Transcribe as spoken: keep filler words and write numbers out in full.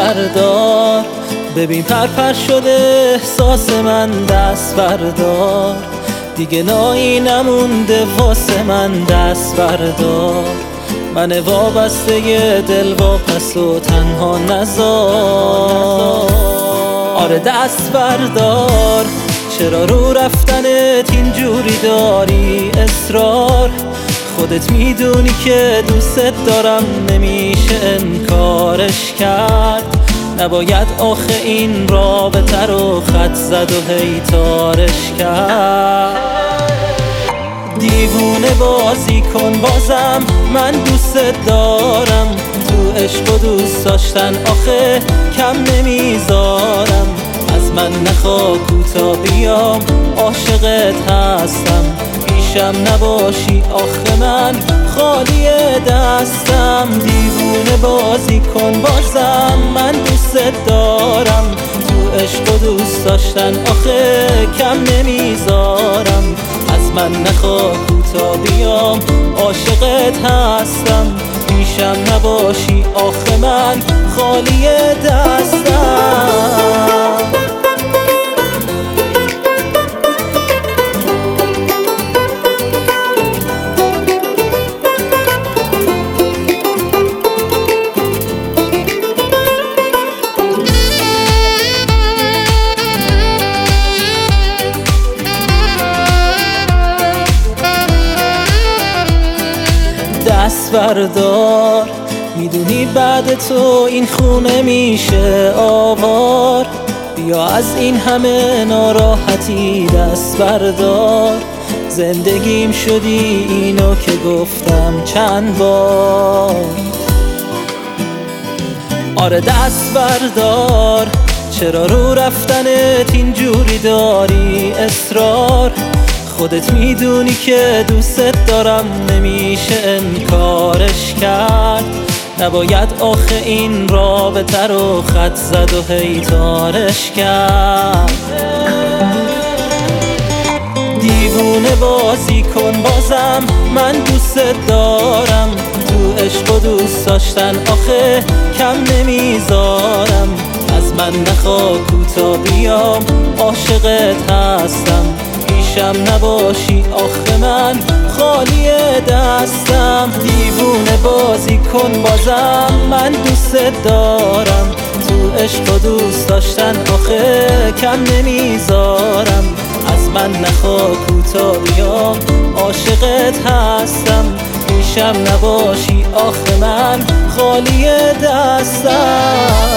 بردار، ببین پرپر شده احساس من، دست بردار، دیگه نایی نمونده واسه من، دست بردار، من وابسته دل و پس و تنها نذار. آره دست بردار، چرا رو رفتنت اینجوری داری اصرار؟ خودت میدونی که دوست دارم، نمیشه انکارش کرد. نباید آخه این رابطه رو خط زد و هی تارش کرد. دیوونه بازی کن بازم، من دوست دارم، تو عشق و دوست داشتن آخه کم نمیذارم. از من نخوا کوتا بیام، عاشقت هستم، پیشم نباشی آخه من خالی دستم. دیوونه بازی کن بازم، من دوست دارم، تو عشق و دوست داشتن آخه کم نمیذارم. از من نخوا کوتا بیام، عاشقت هستم، پیشم نباشی آخه من خالی دستم. دست بردار، میدونی بعد تو این خونه میشه آوار. بیا از این همه ناراحتی دست بردار، زندگیم شدی اینو که گفتم چند بار. آره دست بردار، چرا رو رفتنت اینجوری داری اصرار؟ خودت میدونی که دوست دارم، نمیشه انکارش کرد. نباید آخه این رابطه رو خط زد و هی تارش کرد. دیوونه بازی کن بازم، من دوست دارم، تو عشق و دوست داشتن آخه کم نمیذارم. از من نخوا کوتا بیام، عاشقت هستم، پیشم نباشی آخه من خالی دستم. دیوونه بازی کن بازم، من دوست دارم، تو عشق و دوست داشتن آخه کم نمیذارم. از من نخوا کوتا بیام، عاشقت هستم، پیشم نباشی آخه من خالی دستم.